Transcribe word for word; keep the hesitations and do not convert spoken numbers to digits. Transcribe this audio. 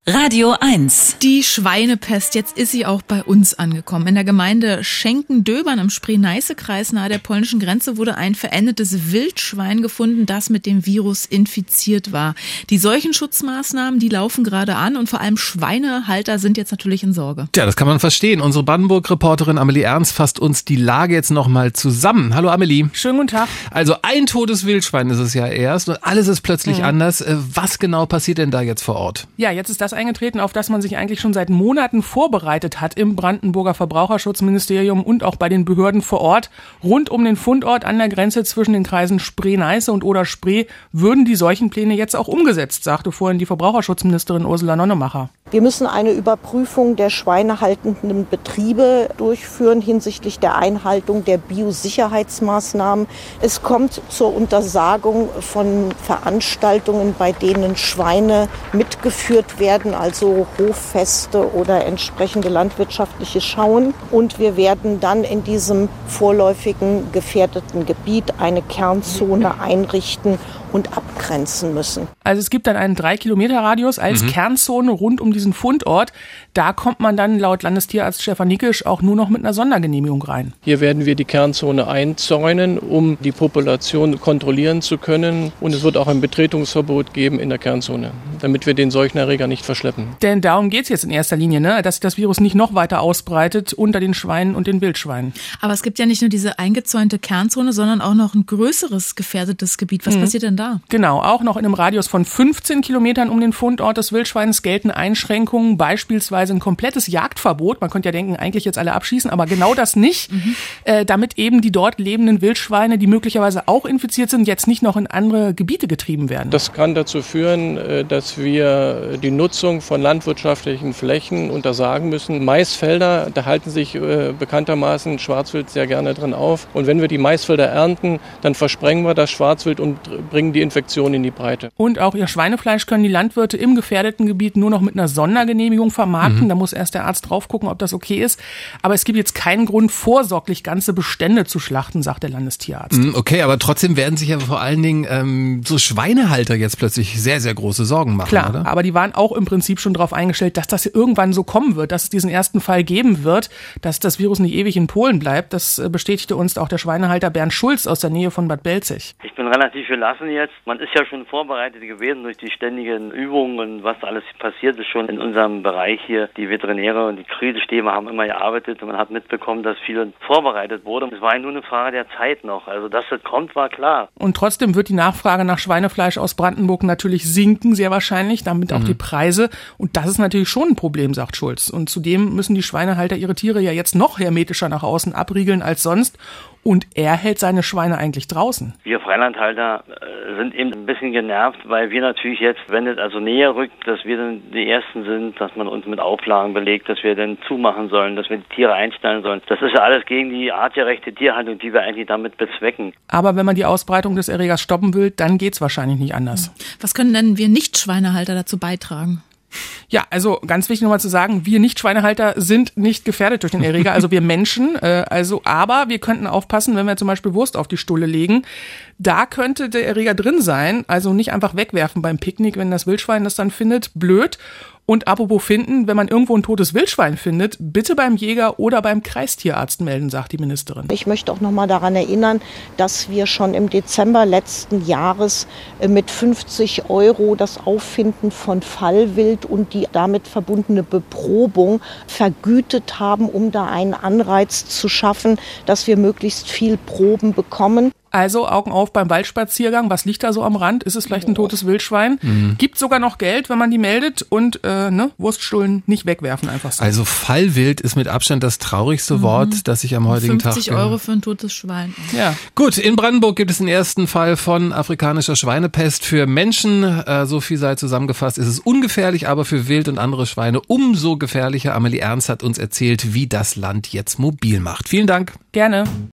Radio eins. Die Schweinepest, jetzt ist sie auch bei uns angekommen. In der Gemeinde Schenken-Döbern im Spree-Neiße-Kreis nahe der polnischen Grenze wurde ein verendetes Wildschwein gefunden, das mit dem Virus infiziert war. Die Seuchenschutzmaßnahmen, die laufen gerade an und vor allem Schweinehalter sind jetzt natürlich in Sorge. Tja, das kann man verstehen. Unsere Brandenburg-Reporterin Amelie Ernst fasst uns die Lage jetzt nochmal zusammen. Hallo Amelie. Schönen guten Tag. Also ein totes Wildschwein ist es ja erst und alles ist plötzlich mhm. anders. Was genau passiert denn da jetzt vor Ort? Ja, jetzt ist das eingetreten, auf das man sich eigentlich schon seit Monaten vorbereitet hat im Brandenburger Verbraucherschutzministerium und auch bei den Behörden vor Ort. Rund um den Fundort an der Grenze zwischen den Kreisen Spree-Neiße und Oder-Spree würden die Seuchenpläne jetzt auch umgesetzt, sagte vorhin die Verbraucherschutzministerin Ursula Nonnemacher. Wir müssen eine Überprüfung der schweinehaltenden Betriebe durchführen hinsichtlich der Einhaltung der Biosicherheitsmaßnahmen. Es kommt zur Untersagung von Veranstaltungen, bei denen Schweine mitgeführt werden, also Hoffeste oder entsprechende landwirtschaftliche Schauen. Und wir werden dann in diesem vorläufigen gefährdeten Gebiet eine Kernzone einrichten und abgrenzen müssen. Also es gibt dann einen drei Kilometer Radius als mhm. Kernzone rund um diesen Fundort. Da kommt man dann laut Landestierarzt Stefan Nickisch auch nur noch mit einer Sondergenehmigung rein. Hier werden wir die Kernzone einzäunen, um die Population kontrollieren zu können. Und es wird auch ein Betretungsverbot geben in der Kernzone, damit wir den Seuchenerreger nicht verschleppen. Denn darum geht es jetzt in erster Linie, ne? Dass sich das Virus nicht noch weiter ausbreitet unter den Schweinen und den Wildschweinen. Aber es gibt ja nicht nur diese eingezäunte Kernzone, sondern auch noch ein größeres gefährdetes Gebiet. Was mhm. passiert denn da? Genau, auch noch in einem Radius von fünfzehn Kilometern um den Fundort des Wildschweins gelten Einschränkungen, beispielsweise ein komplettes Jagdverbot. Man könnte ja denken, eigentlich jetzt alle abschießen, aber genau das nicht, mhm. äh, damit eben die dort lebenden Wildschweine, die möglicherweise auch infiziert sind, jetzt nicht noch in andere Gebiete getrieben werden. Das kann dazu führen, dass wir die Nutzung von landwirtschaftlichen Flächen untersagen müssen. Maisfelder, da halten sich äh, bekanntermaßen Schwarzwild sehr gerne drin auf. Und wenn wir die Maisfelder ernten, dann versprengen wir das Schwarzwild und bringen die Infektion in die Breite. Und auch ihr Schweinefleisch können die Landwirte im gefährdeten Gebiet nur noch mit einer Sondergenehmigung vermarkten. Mhm. Da muss erst der Arzt drauf gucken, ob das okay ist. Aber es gibt jetzt keinen Grund, vorsorglich ganze Bestände zu schlachten, sagt der Landestierarzt. Okay, aber trotzdem werden sich ja vor allen Dingen ähm, so Schweinehalter jetzt plötzlich sehr, sehr große Sorgen machen, Klar, oder? Aber die waren auch im Prinzip schon darauf eingestellt, dass das irgendwann so kommen wird, dass es diesen ersten Fall geben wird, dass das Virus nicht ewig in Polen bleibt. Das bestätigte uns auch der Schweinehalter Bernd Schulz aus der Nähe von Bad Belzig. Ich bin relativ gelassen jetzt. Man ist ja schon vorbereitet gewesen durch die ständigen Übungen und was alles passiert ist schon in unserem Bereich hier. Die Veterinäre und die Krisestäbe haben immer gearbeitet und man hat mitbekommen, dass viel vorbereitet wurde. Es war nur eine Frage der Zeit noch. Also, dass das kommt, war klar. Und trotzdem wird die Nachfrage nach Schweinefleisch aus Brandenburg natürlich sinken, sehr wahrscheinlich, damit auch mhm. die Preise. Und das ist natürlich schon ein Problem, sagt Schulz. Und zudem müssen die Schweinehalter ihre Tiere ja jetzt noch hermetischer nach außen abriegeln als sonst. Und er hält seine Schweine eigentlich draußen. Wir Freilandhalter äh, sind eben ein bisschen genervt, weil wir natürlich jetzt, wenn es also näher rückt, dass wir dann die Ersten sind, dass man uns mit Auflagen belegt, dass wir dann zumachen sollen, dass wir die Tiere einstellen sollen. Das ist ja alles gegen die artgerechte Tierhaltung, die wir eigentlich damit bezwecken. Aber wenn man die Ausbreitung des Erregers stoppen will, dann geht's wahrscheinlich nicht anders. Was können denn wir Nicht-Schweinehalter dazu beitragen? Ja, also ganz wichtig nochmal zu sagen, wir Nicht-Schweinehalter sind nicht gefährdet durch den Erreger, also wir Menschen, äh, also aber wir könnten aufpassen, wenn wir zum Beispiel Wurst auf die Stulle legen, da könnte der Erreger drin sein, also nicht einfach wegwerfen beim Picknick, wenn das Wildschwein das dann findet, blöd. Und apropos finden, wenn man irgendwo ein totes Wildschwein findet, bitte beim Jäger oder beim Kreistierarzt melden, sagt die Ministerin. Ich möchte auch noch mal daran erinnern, dass wir schon im Dezember letzten Jahres mit fünfzig Euro das Auffinden von Fallwild und die damit verbundene Beprobung vergütet haben, um da einen Anreiz zu schaffen, dass wir möglichst viel Proben bekommen. Also Augen auf beim Waldspaziergang. Was liegt da so am Rand? Ist es vielleicht ein totes Wildschwein? Mhm. Gibt sogar noch Geld, wenn man die meldet. Und äh, ne, Wurststullen nicht wegwerfen einfach so. Also Fallwild ist mit Abstand das traurigste mhm. Wort, das ich am heutigen Tag... fünfzig Euro für ein totes Schwein. Ja. Gut, in Brandenburg gibt es den ersten Fall von afrikanischer Schweinepest für Menschen. Äh, so viel sei zusammengefasst. Es ist ungefährlich, aber für Wild und andere Schweine umso gefährlicher. Amelie Ernst hat uns erzählt, wie das Land jetzt mobil macht. Vielen Dank. Gerne.